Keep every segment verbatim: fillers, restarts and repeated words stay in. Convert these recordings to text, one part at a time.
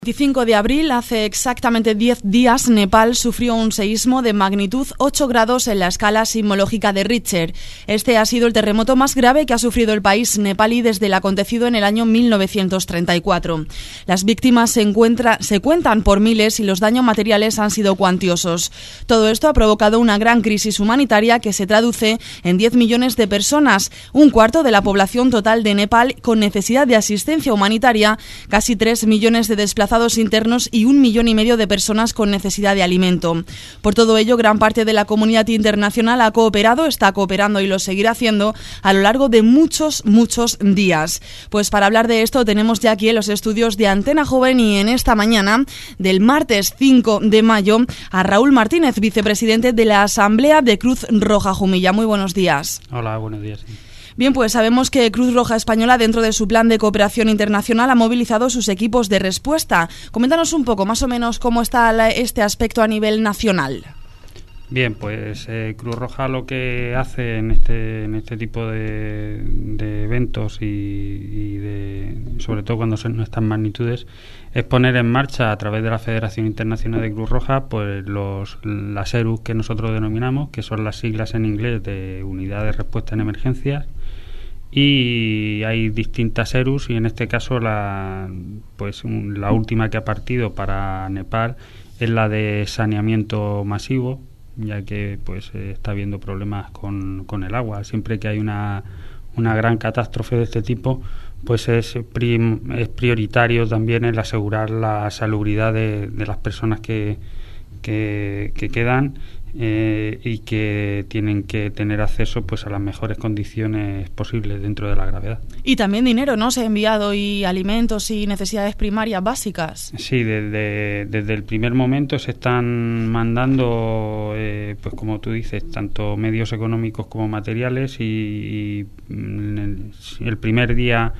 veinticinco de abril, hace exactamente diez días, Nepal sufrió un seísmo de magnitud ocho grados en la escala sismológica de Richter. Este ha sido el terremoto más grave que ha sufrido el país nepalí desde el acontecido en el año mil novecientos treinta y cuatro. Las víctimas se, encuentra, se cuentan por miles y los daños materiales han sido cuantiosos. Todo esto ha provocado una gran crisis humanitaria que se traduce en diez millones de personas, un cuarto de la población total de Nepal con necesidad de asistencia humanitaria, casi tres millones de desplazados internos y un millón y medio de personas con necesidad de alimento. Por todo ello, gran parte de la comunidad internacional ha cooperado, está cooperando y lo seguirá haciendo a lo largo de muchos, muchos días. Pues para hablar de esto tenemos ya aquí en los estudios de Antena Joven y en esta mañana del martes cinco de mayo a Raúl Martínez, vicepresidente de la Asamblea de Cruz Roja Jumilla. Muy buenos días. Hola, buenos días. Sí. Bien, pues sabemos que Cruz Roja Española, dentro de su plan de cooperación internacional, ha movilizado sus equipos de respuesta. Coméntanos un poco, más o menos, cómo está la, este aspecto a nivel nacional. Bien, pues eh, Cruz Roja lo que hace en este en este tipo de, de eventos y, y de, sobre todo cuando son estas magnitudes, es poner en marcha a través de la Federación Internacional de Cruz Roja pues los las E R U que nosotros denominamos, que son las siglas en inglés de Unidad de Respuesta en Emergencias. Y hay distintas E R Us y en este caso la pues un, la última que ha partido para Nepal es la de saneamiento masivo, ya que pues eh, está habiendo problemas con, con el agua. Siempre que hay una, una gran catástrofe de este tipo, pues es, prim, es prioritario también el asegurar la salubridad de, de las personas que, que, que quedan Eh, y que tienen que tener acceso pues a las mejores condiciones posibles dentro de la gravedad. Y también dinero, ¿no? Se ha enviado y alimentos y necesidades primarias básicas. Sí, desde, desde el primer momento se están mandando, eh, pues como tú dices, tanto medios económicos como materiales y, y el, el primer día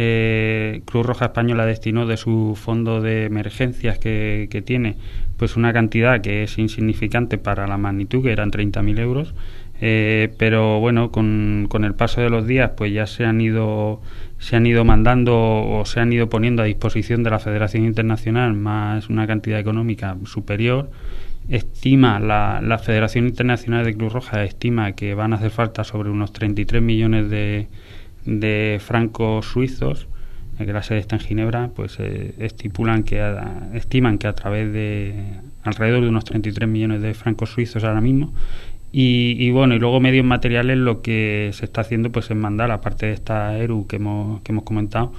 eh, Cruz Roja Española destinó de su fondo de emergencias que, que tiene pues una cantidad que es insignificante para la magnitud, que eran treinta mil euros, eh, pero bueno, con, con el paso de los días pues ya se han ido se han ido mandando o se han ido poniendo a disposición de la Federación Internacional más una cantidad económica superior. Estima la, la Federación Internacional de Cruz Roja estima que van a hacer falta sobre unos treinta y tres millones de, de francos suizos, que la sede está en Ginebra, pues eh, estipulan que a, estiman que a través de alrededor de unos treinta y tres millones de francos suizos ahora mismo. Y, y bueno, y luego medios materiales, lo que se está haciendo pues es mandar, aparte de esta E R U que hemos que hemos comentado,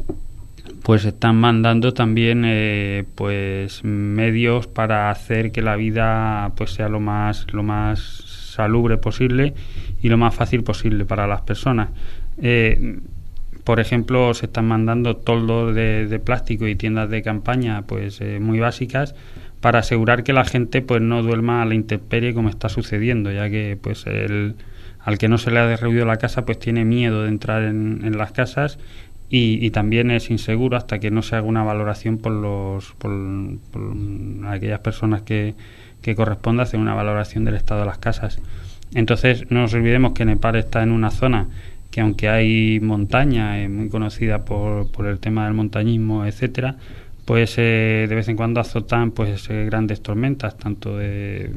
pues están mandando también eh, pues medios para hacer que la vida pues sea lo más lo más salubre posible y lo más fácil posible para las personas. Eh, Por ejemplo, se están mandando toldos de, de plástico y tiendas de campaña pues eh, muy básicas para asegurar que la gente pues no duerma a la intemperie como está sucediendo, ya que pues el, al que no se le ha derruido la casa pues tiene miedo de entrar en, en las casas y, y también es inseguro hasta que no se haga una valoración por los por, por aquellas personas que, que corresponda hacer una valoración del estado de las casas. Entonces no nos olvidemos que Nepal está en una zona que aunque hay montaña, es muy conocida por, por el tema del montañismo, etcétera, pues eh, de vez en cuando azotan pues eh, grandes tormentas, tanto de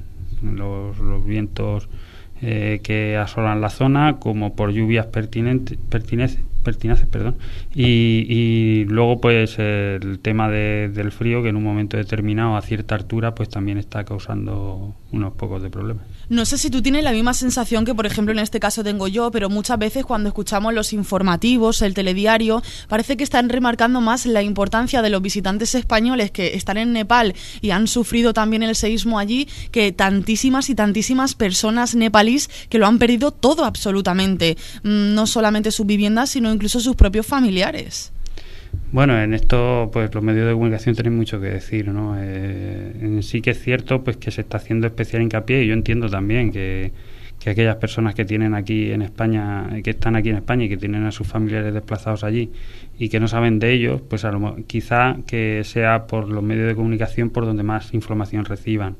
los, los vientos eh, que asolan la zona como por lluvias pertinentes, pertinentes, pertinaces, perdón, y, y luego pues el tema de, del frío, que en un momento determinado a cierta altura pues también está causando unos pocos de problemas. No sé si tú tienes la misma sensación que, por ejemplo, en este caso tengo yo, pero muchas veces cuando escuchamos los informativos, el telediario, parece que están remarcando más la importancia de los visitantes españoles que están en Nepal y han sufrido también el seísmo allí, que tantísimas y tantísimas personas nepalíes que lo han perdido todo absolutamente, no solamente sus viviendas, sino incluso sus propios familiares. Bueno, en esto pues los medios de comunicación tienen mucho que decir, ¿no? Eh, en sí que es cierto pues que se está haciendo especial hincapié, y yo entiendo también que, que aquellas personas que tienen aquí en España, que están aquí en España y que tienen a sus familiares desplazados allí y que no saben de ellos, pues a lo, quizá que sea por los medios de comunicación por donde más información reciban.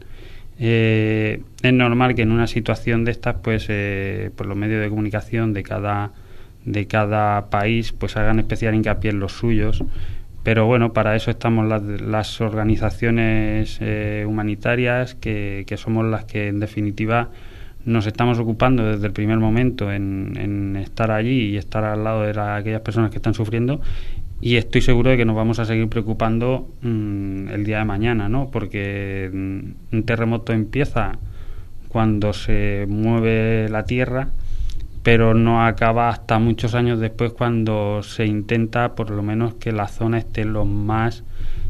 Eh, es normal que en una situación de estas pues, eh, pues los medios de comunicación de cada de cada país pues hagan especial hincapié en los suyos, pero bueno, para eso estamos las, las organizaciones eh, humanitarias, que, que somos las que en definitiva nos estamos ocupando desde el primer momento en, en estar allí y estar al lado de la, aquellas personas que están sufriendo, y estoy seguro de que nos vamos a seguir preocupando mmm, el día de mañana, ¿no? Porque mmm, un terremoto empieza cuando se mueve la tierra, pero no acaba hasta muchos años después, cuando se intenta por lo menos que la zona esté lo más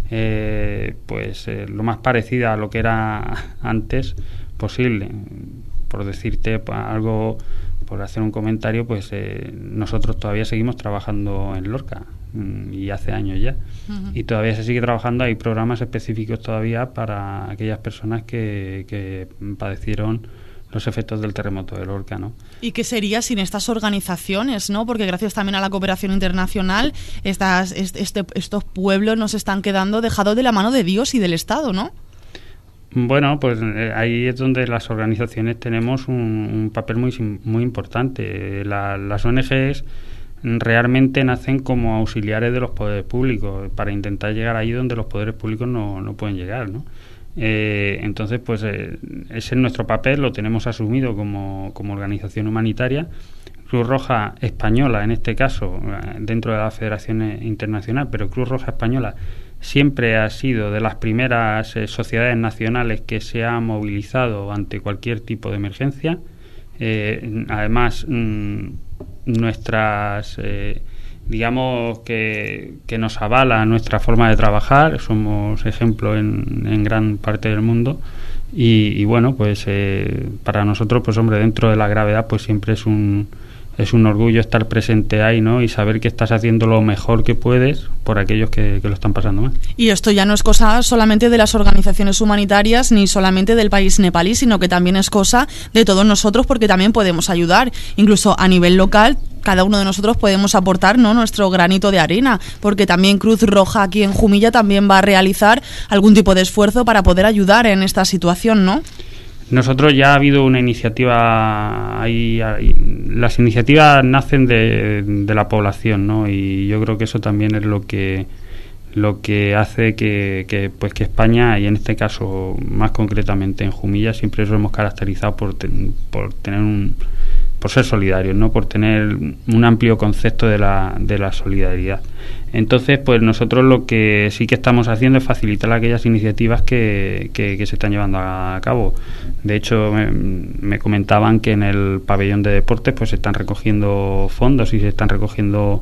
eh, pues eh, lo más parecida a lo que era antes posible. Por decirte pues, algo, por hacer un comentario, pues eh, nosotros todavía seguimos trabajando en Lorca, y hace años ya, uh-huh. y todavía se sigue trabajando. Hay programas específicos todavía para aquellas personas que, que padecieron los efectos del terremoto de Lorca, ¿no? ¿Y qué sería sin estas organizaciones, no? Porque gracias también a la cooperación internacional, estas, este, estos pueblos nos están quedando dejados de la mano de Dios y del Estado, ¿no? Bueno, pues eh, ahí es donde las organizaciones tenemos un, un papel muy muy importante. La, las O N Ges realmente nacen como auxiliares de los poderes públicos para intentar llegar ahí donde los poderes públicos no, no pueden llegar, ¿no? Eh, entonces, pues eh, ese es nuestro papel, lo tenemos asumido como, como organización humanitaria. Cruz Roja Española, en este caso, dentro de la Federación Internacional, pero Cruz Roja Española siempre ha sido de las primeras eh, sociedades nacionales que se ha movilizado ante cualquier tipo de emergencia. Eh, además, mmm, nuestras... Eh, digamos que, que nos avala nuestra forma de trabajar, somos ejemplo en, en gran parte del mundo, y, y bueno, pues eh, para nosotros, pues hombre, dentro de la gravedad, pues siempre es un es un orgullo estar presente ahí, ¿no? Y saber que estás haciendo lo mejor que puedes por aquellos que, que lo están pasando mal. Y esto ya no es cosa solamente de las organizaciones humanitarias ni solamente del país nepalí, sino que también es cosa de todos nosotros, porque también podemos ayudar, incluso a nivel local. Cada uno de nosotros podemos aportar, ¿no?, nuestro granito de arena, porque también Cruz Roja aquí en Jumilla también va a realizar algún tipo de esfuerzo para poder ayudar en esta situación, ¿no? Nosotros ya ha habido una iniciativa, ahí, ahí, las iniciativas nacen de, de la población, ¿no? Y yo creo que eso también es lo que lo que hace que, que pues que España, y en este caso más concretamente en Jumilla, siempre nos hemos caracterizado por, ten, por tener un por ser solidarios, ¿no? Por tener un amplio concepto de la de la solidaridad. Entonces, pues nosotros lo que sí que estamos haciendo es facilitar aquellas iniciativas que, que, que se están llevando a cabo. De hecho, me, me comentaban que en el pabellón de deportes pues se están recogiendo fondos y se están recogiendo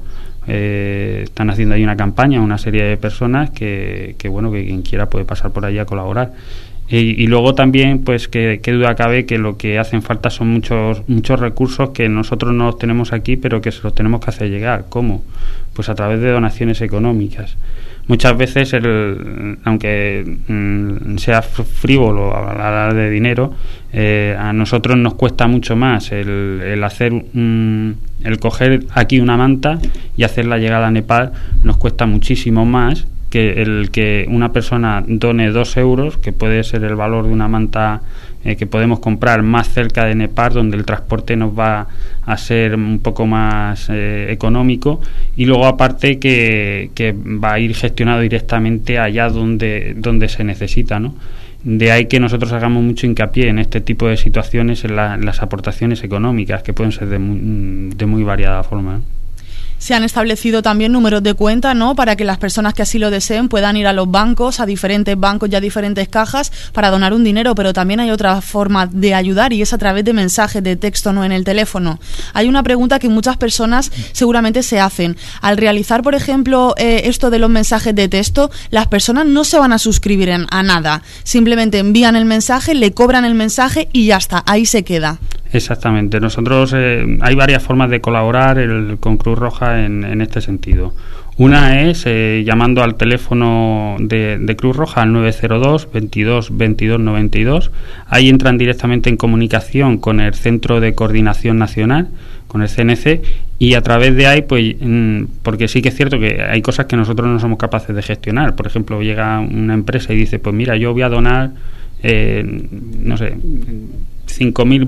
eh, están haciendo ahí una campaña, una serie de personas que, que bueno, que quien quiera puede pasar por allí a colaborar. Y, y luego también, pues, que, que duda cabe que lo que hacen falta son muchos muchos recursos que nosotros no los tenemos aquí, pero que se los tenemos que hacer llegar. ¿Cómo? Pues a través de donaciones económicas. Muchas veces, el, aunque mm, sea frívolo hablar de dinero, eh, a nosotros nos cuesta mucho más el, el hacer mm, el coger aquí una manta y hacerla llegar a Nepal. Nos cuesta muchísimo más que el que una persona done dos euros, que puede ser el valor de una manta eh, que podemos comprar más cerca de Nepal, donde el transporte nos va a ser un poco más eh, económico, y luego aparte que, que va a ir gestionado directamente allá donde, donde se necesita, ¿no? De ahí que nosotros hagamos mucho hincapié en este tipo de situaciones, en, la, en las aportaciones económicas, que pueden ser de muy, de muy variada forma, ¿eh? Se han establecido también números de cuenta, ¿no?, para que las personas que así lo deseen puedan ir a los bancos, a diferentes bancos y a diferentes cajas para donar un dinero, pero también hay otra forma de ayudar, y es a través de mensajes de texto, no en el teléfono. Hay una pregunta que muchas personas seguramente se hacen. Al realizar, por ejemplo, eh, esto de los mensajes de texto, las personas no se van a suscribir en, a nada. Simplemente envían el mensaje, le cobran el mensaje y ya está, ahí se queda. Exactamente. Nosotros eh, hay varias formas de colaborar el, con Cruz Roja en, en este sentido. Una es eh, llamando al teléfono de, de Cruz Roja al nueve cero dos, veintidós, veintidós, noventa y dos. Ahí entran directamente en comunicación con el Centro de Coordinación Nacional, con el C N C, y a través de ahí, pues, porque sí que es cierto que hay cosas que nosotros no somos capaces de gestionar. Por ejemplo, llega una empresa y dice, pues mira, yo voy a donar, eh, no sé, cinco mil plásticos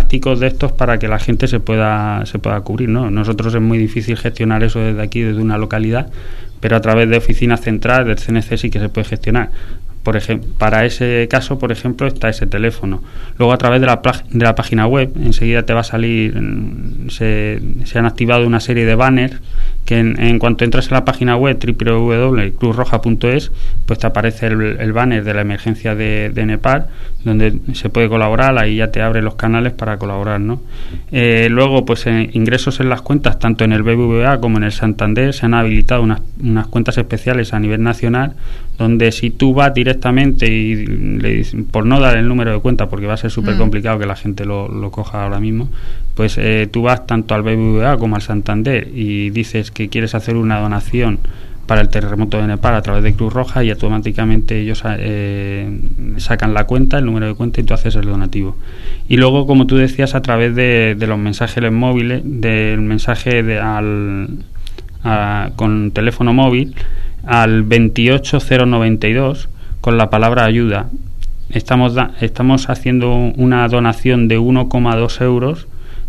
prácticos de estos para que la gente se pueda se pueda cubrir, ¿no? Nosotros es muy difícil gestionar eso desde aquí, desde una localidad, pero a través de oficinas centrales del C N C sí que se puede gestionar. Por ejemplo, para ese caso, por ejemplo, está ese teléfono. Luego, a través de la, de la página web, enseguida te va a salir, se, se han activado una serie de banners que en, en cuanto entras en la página web doble u doble u doble u punto cruz roja punto es, pues te aparece el, el banner de la emergencia de, de Nepal, donde se puede colaborar, ahí ya te abre los canales para colaborar, ¿no? Eh, luego, pues eh, ingresos en las cuentas, tanto en el B B V A como en el Santander, se han habilitado unas, unas cuentas especiales a nivel nacional, donde si tú vas directamente y le dices, por no dar el número de cuenta, porque va a ser súper complicado mm. que la gente lo, lo coja ahora mismo, pues eh, tú vas tanto al B B V A como al Santander y dices que quieres hacer una donación para el terremoto de Nepal a través de Cruz Roja, y automáticamente ellos eh, sacan la cuenta, el número de cuenta, y tú haces el donativo. Y luego, como tú decías, a través de, de los mensajes móviles, del mensaje de, al, a, con teléfono móvil al veintiocho cero noventa y dos con la palabra ayuda. Estamos, da, estamos haciendo una donación de uno coma dos euros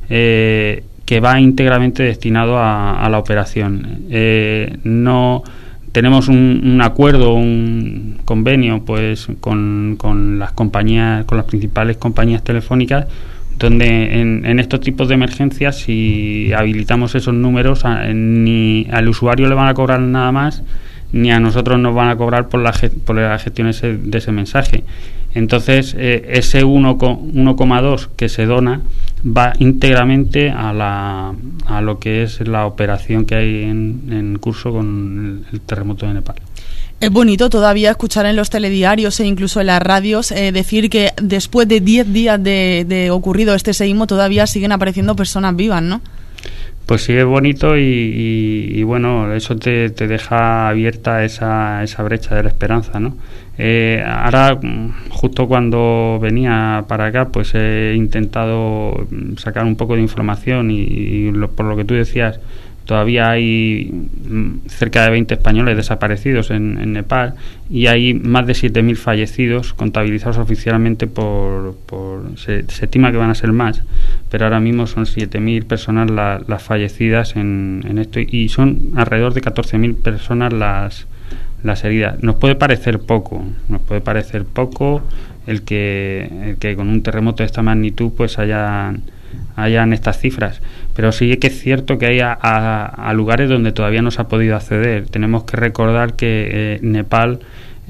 eh, que va íntegramente destinado a, a la operación. Eh, no tenemos un, un acuerdo, un convenio, pues con, con las compañías, con las principales compañías telefónicas, donde en, en estos tipos de emergencias, si habilitamos esos números, a, ni al usuario le van a cobrar nada más, ni a nosotros nos van a cobrar por la, por la gestión ese, de ese mensaje. Entonces, eh, ese uno coma dos que se dona va íntegramente a la a lo que es la operación que hay en, en curso con el, el terremoto de Nepal. Es bonito todavía escuchar en los telediarios e incluso en las radios eh, decir que después de diez días de, de ocurrido este seísmo todavía siguen apareciendo personas vivas, ¿no? Pues sí, es bonito y, y, y bueno, eso te, te deja abierta esa, esa brecha de la esperanza, ¿no? Eh, ahora, justo cuando venía para acá, pues he intentado sacar un poco de información y, y lo, por lo que tú decías, todavía hay cerca de veinte españoles desaparecidos en, en Nepal, y hay más de siete mil fallecidos contabilizados oficialmente por... por se, se estima que van a ser más, pero ahora mismo son siete mil personas la, las fallecidas en, en esto, y son alrededor de catorce mil personas las, las heridas. Nos puede parecer poco, nos puede parecer poco el que, el que con un terremoto de esta magnitud pues hayan... hayan estas cifras, pero sí que es cierto que hay a, a, a lugares donde todavía no se ha podido acceder. Tenemos que recordar que eh, Nepal,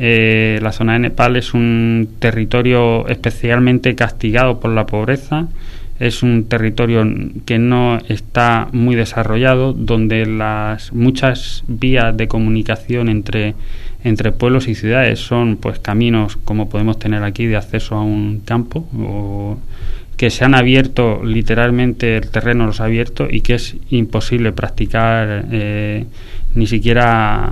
eh, la zona de Nepal es un territorio especialmente castigado por la pobreza, es un territorio que no está muy desarrollado, donde las muchas vías de comunicación entre entre pueblos y ciudades son pues caminos como podemos tener aquí de acceso a un campo, o que se han abierto, literalmente el terreno los ha abierto, y que es imposible practicar eh, ni siquiera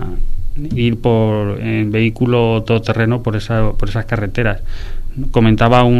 ir por en vehículo todoterreno por esa, por esas carreteras. Comentaba un,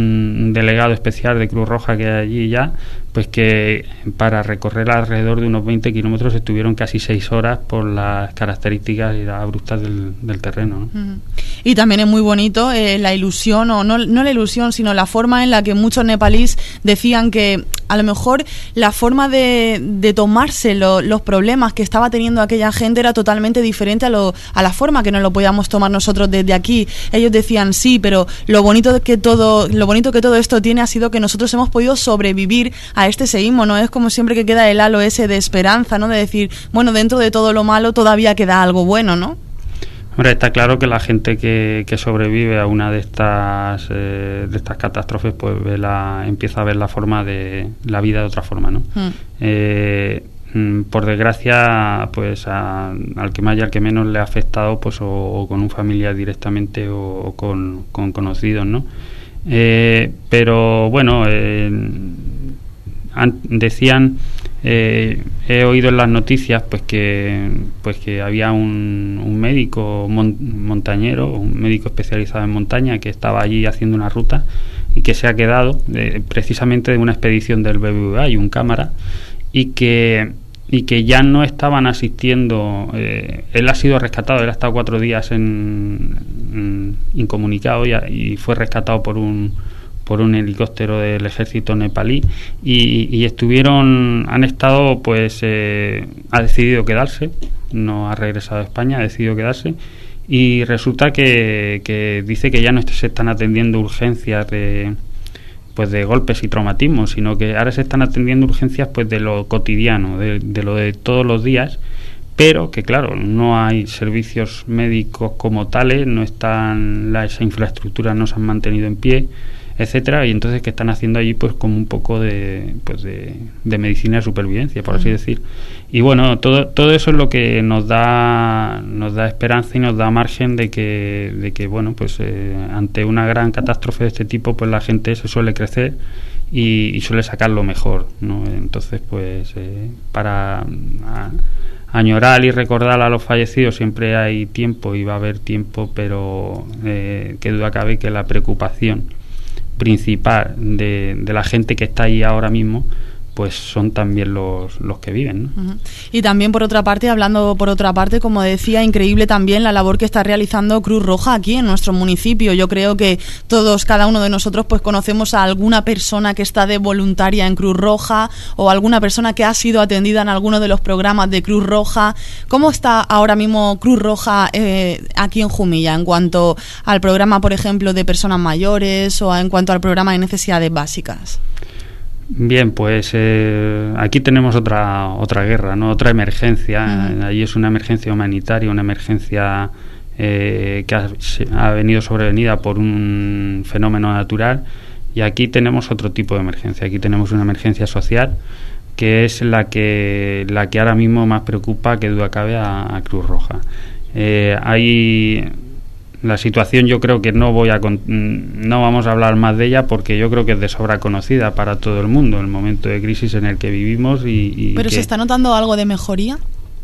un delegado especial de Cruz Roja que hay allí ya, pues que para recorrer alrededor de unos veinte kilómetros estuvieron casi seis horas por las características abruptas del, del terreno, ¿no? Uh-huh. Y también es muy bonito eh, la ilusión, o no, no la ilusión, sino la forma en la que muchos nepalíes decían que a lo mejor la forma de, de tomarse lo, los problemas que estaba teniendo aquella gente era totalmente diferente a, lo, a la forma que nos lo podíamos tomar nosotros desde aquí. Ellos decían sí, pero lo bonito que todo, lo bonito que todo esto tiene ha sido que nosotros hemos podido sobrevivir a este seísmo, ¿no? Es como siempre que queda el halo ese de esperanza, ¿no? De decir, bueno, dentro de todo lo malo todavía queda algo bueno, ¿no? Hombre, está claro que la gente que, que sobrevive a una de estas eh, de estas catástrofes, pues ve la, empieza a ver la forma de la vida de otra forma, ¿no? Mm. Eh, por desgracia, pues a, al que más y al que menos le ha afectado, pues o, o con un familiar directamente o, o con, con conocidos, ¿no? Eh, pero bueno, eh, an, decían, eh, he oído en las noticias pues que pues que había un, un médico mon, montañero, un médico especializado en montaña que estaba allí haciendo una ruta y que se ha quedado eh, precisamente de una expedición del B B V A y un cámara, y que y que ya no estaban asistiendo. Eh, él ha sido rescatado, él ha estado cuatro días en, en incomunicado y, y fue rescatado por un por un helicóptero del ejército nepalí y, y estuvieron, han estado, pues eh, ha decidido quedarse, no ha regresado a España, ha decidido quedarse y resulta que, que dice que ya no se están atendiendo urgencias de pues de golpes y traumatismos, sino que ahora se están atendiendo urgencias pues de lo cotidiano, de, de lo de todos los días, pero que claro, no hay servicios médicos como tales, no están, las infraestructuras no se han mantenido en pie, etcétera, y entonces que están haciendo allí pues como un poco de pues de, de medicina de supervivencia, por así decir. Y bueno, todo todo eso es lo que nos da nos da esperanza y nos da margen de que de que bueno, pues eh, ante una gran catástrofe de este tipo, pues la gente se suele crecer y, y suele sacar lo mejor, ¿no? Entonces, pues eh, para a, añorar y recordar a los fallecidos siempre hay tiempo y va a haber tiempo, pero eh, qué duda cabe que la preocupación principal de, de la gente que está ahí ahora mismo pues son también los, los que viven, ¿no? Uh-huh. Y también por otra parte, hablando por otra parte, como decía, increíble también la labor que está realizando Cruz Roja aquí en nuestro municipio. Yo creo que todos, cada uno de nosotros, pues conocemos a alguna persona que está de voluntaria en Cruz Roja o alguna persona que ha sido atendida en alguno de los programas de Cruz Roja. ¿Cómo está ahora mismo Cruz Roja eh, aquí en Jumilla en cuanto al programa, por ejemplo, de personas mayores o en cuanto al programa de necesidades básicas? Bien, pues eh, aquí tenemos otra otra guerra, ¿no? Otra emergencia. Uh-huh. Allí es una emergencia humanitaria, una emergencia eh, que ha, ha venido sobrevenida por un fenómeno natural, y aquí tenemos otro tipo de emergencia. Aquí tenemos una emergencia social que es la que la que ahora mismo más preocupa, que duda cabe, a, a Cruz Roja. Eh, hay La situación, yo creo que no voy a no vamos a hablar más de ella porque yo creo que es de sobra conocida para todo el mundo, el momento de crisis en el que vivimos. y, y ¿Pero se está notando algo de mejoría?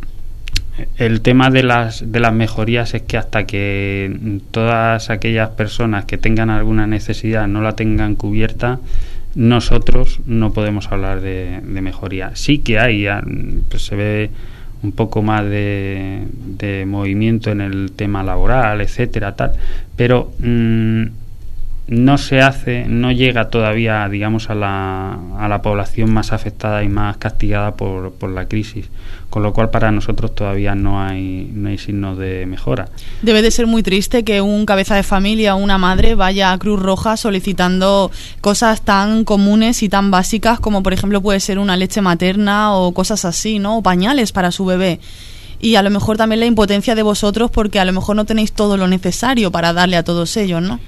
El tema de las de las mejorías es que hasta que todas aquellas personas que tengan alguna necesidad no la tengan cubierta, nosotros no podemos hablar de, de mejoría. Sí que hay, pues se ve un poco más de, de movimiento en el tema laboral, etcétera, tal, pero mmm, no se hace, no llega todavía, digamos, a la, a la población más afectada y más castigada por, por la crisis, con lo cual para nosotros todavía no hay no hay signos de mejora. Debe de ser muy triste que un cabeza de familia o una madre vaya a Cruz Roja solicitando cosas tan comunes y tan básicas como, por ejemplo, puede ser una leche materna o cosas así, ¿no? O pañales para su bebé. Y a lo mejor también la impotencia de vosotros porque a lo mejor no tenéis todo lo necesario para darle a todos ellos, ¿no?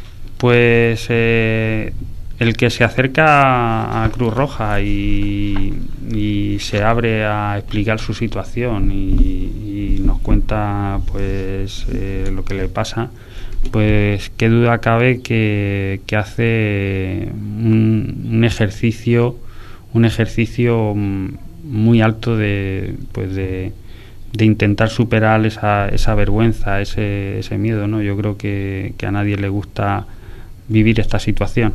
Pues eh, el que se acerca a Cruz Roja y, y se abre a explicar su situación y, y nos cuenta pues eh, lo que le pasa, pues qué duda cabe que, que hace un, un ejercicio un ejercicio muy alto de pues de, de intentar superar esa, esa vergüenza, ese, ese miedo, ¿no? Yo creo que, que a nadie le gusta vivir esta situación.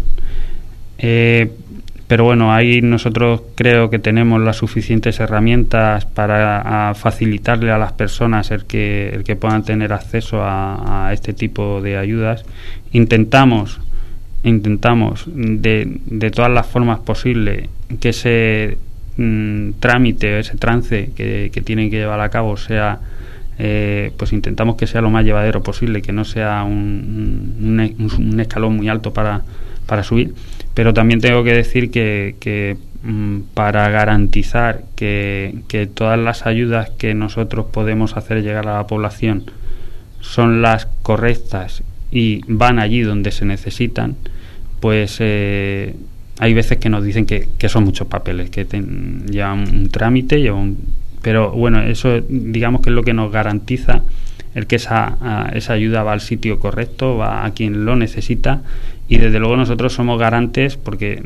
Eh, pero bueno, ahí nosotros creo que tenemos las suficientes herramientas para a facilitarle a las personas el que, el que puedan tener acceso a, a este tipo de ayudas. Intentamos, intentamos de, de todas las formas posibles que ese mm, trámite, ese trance que, que tienen que llevar a cabo sea Eh, pues intentamos que sea lo más llevadero posible, que no sea un, un, un escalón muy alto para, para subir, pero también tengo que decir que, que mm, para garantizar que, que todas las ayudas que nosotros podemos hacer llegar a la población son las correctas y van allí donde se necesitan, pues eh, hay veces que nos dicen que, que son muchos papeles, que ten, llevan un trámite, llevan un pero bueno, eso digamos que es lo que nos garantiza el que esa, esa ayuda va al sitio correcto, va a quien lo necesita, y desde luego nosotros somos garantes, porque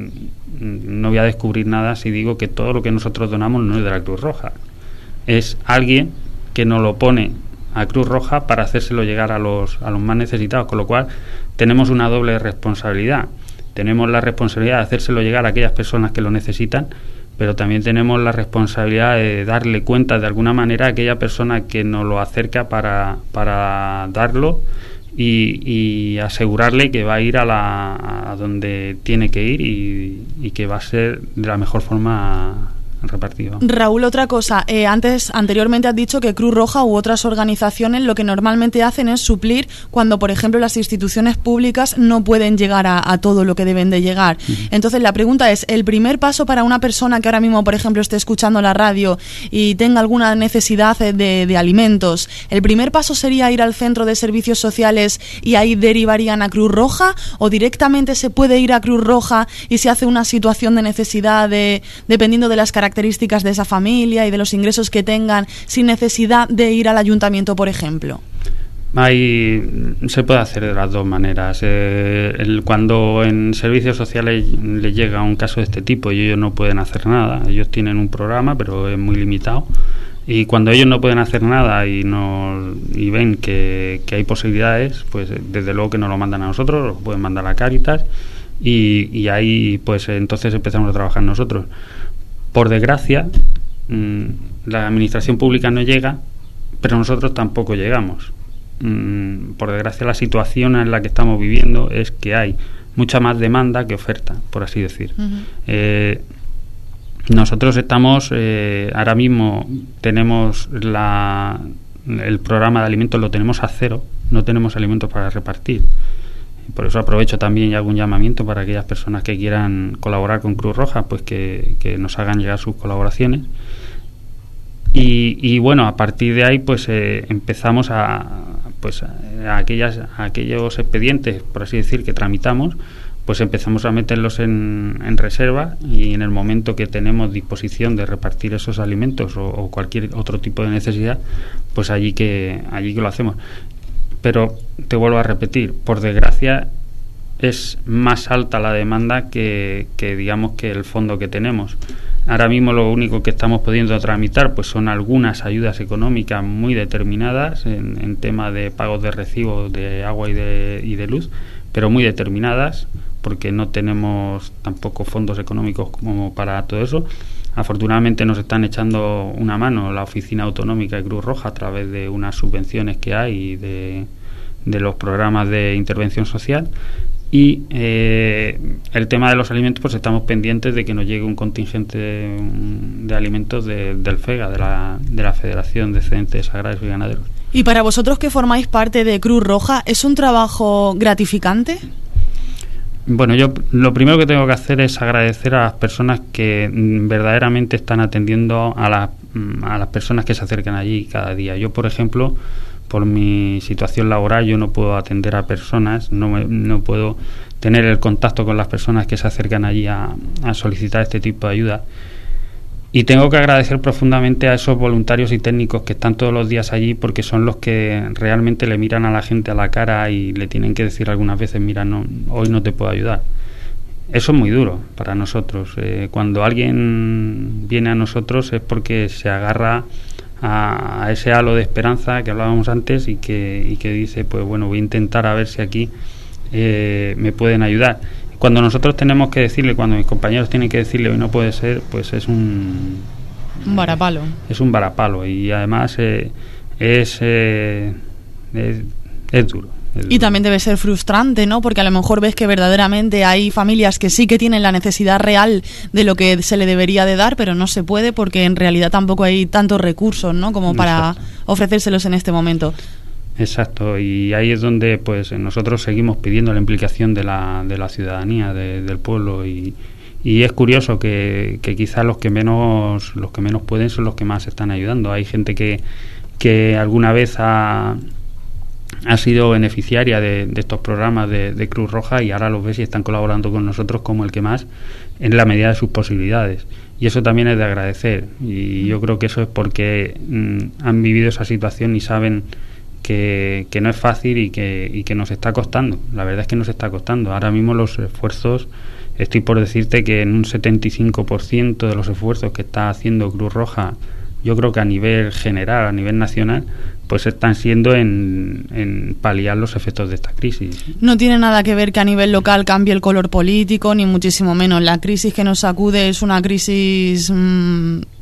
no voy a descubrir nada si digo que todo lo que nosotros donamos no es de la Cruz Roja, es alguien que nos lo pone a Cruz Roja para hacérselo llegar a los, a los más necesitados, con lo cual tenemos una doble responsabilidad. Tenemos la responsabilidad de hacérselo llegar a aquellas personas que lo necesitan, pero también tenemos la responsabilidad de darle cuenta de alguna manera a aquella persona que nos lo acerca para, para darlo y, y asegurarle que va a ir a, la, a donde tiene que ir y, y que va a ser de la mejor forma repartido. Raúl, otra cosa, eh, antes, anteriormente has dicho que Cruz Roja u otras organizaciones lo que normalmente hacen es suplir cuando, por ejemplo, las instituciones públicas no pueden llegar a, a todo lo que deben de llegar. Uh-huh. Entonces la pregunta es, el primer paso para una persona que ahora mismo, por ejemplo, esté escuchando la radio y tenga alguna necesidad de, de alimentos, ¿el primer paso sería ir al centro de servicios sociales y ahí derivarían a Cruz Roja, o directamente se puede ir a Cruz Roja y se hace una situación de necesidad de, dependiendo de las características características de esa familia y de los ingresos que tengan, sin necesidad de ir al ayuntamiento, por ejemplo? Hay, se puede hacer de las dos maneras. Eh, el, cuando en servicios sociales les llega un caso de este tipo y ellos no pueden hacer nada, ellos tienen un programa pero es muy limitado, y cuando ellos no pueden hacer nada y, no, y ven que, que hay posibilidades, pues desde luego que nos lo mandan a nosotros, lo pueden mandar a Cáritas, y, y ahí pues entonces empezamos a trabajar nosotros. Por desgracia, mmm, la administración pública no llega, pero nosotros tampoco llegamos. Mm, por desgracia, la situación en la que estamos viviendo es que hay mucha más demanda que oferta, por así decir. Uh-huh. Eh, nosotros estamos, eh, ahora mismo tenemos la, el programa de alimentos, lo tenemos a cero, no tenemos alimentos para repartir. Por eso aprovecho también y hago un llamamiento para aquellas personas que quieran colaborar con Cruz Roja, pues que, que nos hagan llegar sus colaboraciones. Y, y bueno, a partir de ahí pues eh, empezamos a, pues, a, aquellas, a aquellos expedientes, por así decir, que tramitamos, pues empezamos a meterlos en, en reserva, y en el momento que tenemos disposición de repartir esos alimentos o, o cualquier otro tipo de necesidad, pues allí que, allí que lo hacemos. Pero te vuelvo a repetir, por desgracia es más alta la demanda que, que digamos que el fondo que tenemos. Ahora mismo lo único que estamos pudiendo tramitar pues son algunas ayudas económicas muy determinadas en, en tema de pagos de recibos de agua y de, y de luz, pero muy determinadas, porque no tenemos tampoco fondos económicos como para todo eso. Afortunadamente nos están echando una mano la Oficina Autonómica de Cruz Roja a través de unas subvenciones que hay y de, de los programas de intervención social. Y eh, el tema de los alimentos, pues estamos pendientes de que nos llegue un contingente de, de alimentos de, del FEGA, de la, de la Federación de Excedentes Agrarios y Ganaderos. ¿Y para vosotros que formáis parte de Cruz Roja, es un trabajo gratificante? Bueno, yo lo primero que tengo que hacer es agradecer a las personas que verdaderamente están atendiendo a, la, a las personas que se acercan allí cada día. Yo, por ejemplo, por mi situación laboral, yo no puedo atender a personas, no, me, no puedo tener el contacto con las personas que se acercan allí a, a solicitar este tipo de ayuda. Y tengo que agradecer profundamente a esos voluntarios y técnicos que están todos los días allí, porque son los que realmente le miran a la gente a la cara y le tienen que decir algunas veces, mira, no, hoy no te puedo ayudar. Eso es muy duro para nosotros. Eh, cuando alguien viene a nosotros es porque se agarra a, a ese halo de esperanza que hablábamos antes y que, y que dice, pues bueno, voy a intentar a ver si aquí eh, me pueden ayudar. Cuando nosotros tenemos que decirle, cuando mis compañeros tienen que decirle hoy no puede ser, pues es un... Un varapalo. Es un varapalo, y además eh, es, eh, es, es duro. Y también debe ser frustrante, ¿no? Porque a lo mejor ves que verdaderamente hay familias que sí que tienen la necesidad real de lo que se le debería de dar, pero no se puede porque en realidad tampoco hay tantos recursos, ¿no? Como para Exacto. ofrecérselos en este momento. Exacto, y ahí es donde pues nosotros seguimos pidiendo la implicación de la, de la ciudadanía, de, del pueblo, y, y es curioso que, que quizás los que menos los que menos pueden son los que más están ayudando. Hay gente que, que alguna vez ha, ha sido beneficiaria de, de estos programas de, de Cruz Roja y ahora los ves y están colaborando con nosotros como el que más, en la medida de sus posibilidades. Y eso también es de agradecer, y yo creo que eso es porque mmm, han vivido esa situación y saben Que, que no es fácil y que, y que nos está costando. La verdad es que nos está costando. Ahora mismo los esfuerzos, estoy por decirte que en un setenta y cinco por ciento de los esfuerzos que está haciendo Cruz Roja, yo creo que a nivel general, a nivel nacional, pues están siendo en, en paliar los efectos de esta crisis. No tiene nada que ver que a nivel local cambie el color político, ni muchísimo menos. La crisis que nos sacude es una crisis... Mmm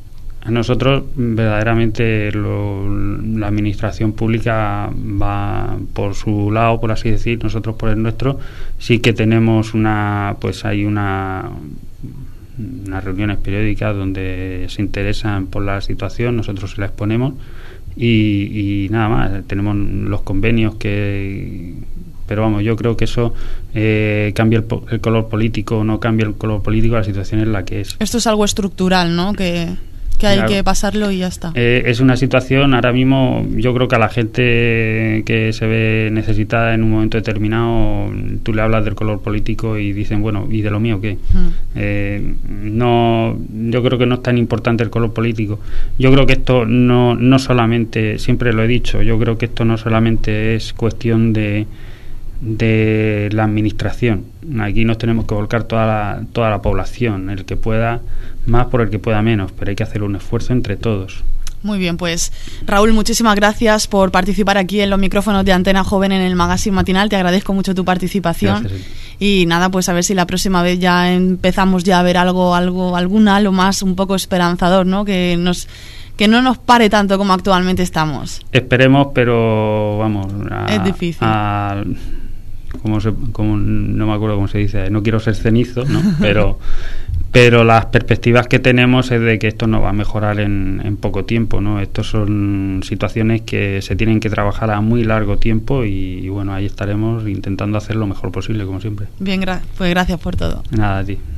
Nosotros verdaderamente lo, la administración pública va por su lado, por así decir, nosotros por el nuestro. Sí que tenemos una, pues hay una unas reuniones periódicas donde se interesan por la situación, nosotros se la exponemos y, y nada más. Tenemos los convenios que, pero vamos, yo creo que eso eh, cambia el, el color político o no cambia el color político, la situación es la que es. Esto es algo estructural, ¿no? Que que hay claro. que pasarlo y ya está. Eh, es una situación, ahora mismo, yo creo que a la gente que se ve necesitada en un momento determinado, tú le hablas del color político y dicen, bueno, ¿y de lo mío qué? Mm. Eh, no, yo creo que no es tan importante el color político. Yo creo que esto no, no solamente, siempre lo he dicho, yo creo que esto no solamente es cuestión de de la administración. Aquí nos tenemos que volcar toda la, toda la población, el que pueda más por el que pueda menos, pero hay que hacer un esfuerzo entre todos. Muy bien, pues Raúl, muchísimas gracias por participar aquí en los micrófonos de Antena Joven en el Magazine Matinal. Te agradezco mucho tu participación. Gracias. Y nada, pues a ver si la próxima vez ya empezamos ya a ver algo, algo, algún halo más un poco esperanzador, ¿no? Que nos que no nos pare tanto como actualmente estamos. Esperemos, pero vamos, a, es difícil. A, como se, como, no me acuerdo cómo se dice, no quiero ser cenizo, ¿no? Pero pero las perspectivas que tenemos es de que esto no va a mejorar en, en poco tiempo, ¿no? Estos son situaciones que se tienen que trabajar a muy largo tiempo y, y bueno, ahí estaremos intentando hacer lo mejor posible, como siempre. Bien, gra- pues gracias por todo. Nada, a ti.